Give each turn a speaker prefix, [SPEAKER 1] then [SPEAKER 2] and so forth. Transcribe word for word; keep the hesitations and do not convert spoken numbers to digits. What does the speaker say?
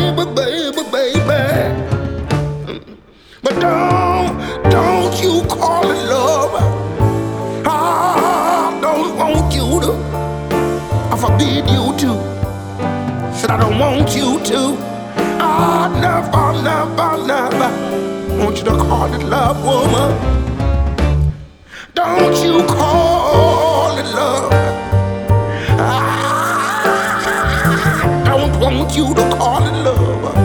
[SPEAKER 1] baby, baby, baby. But don't, don't you call it love. I don't want you to. I forbid you to. Said I don't want you to. I never, never, never want you to call it love, woman. Don't you call it love. I don't want you to call it love.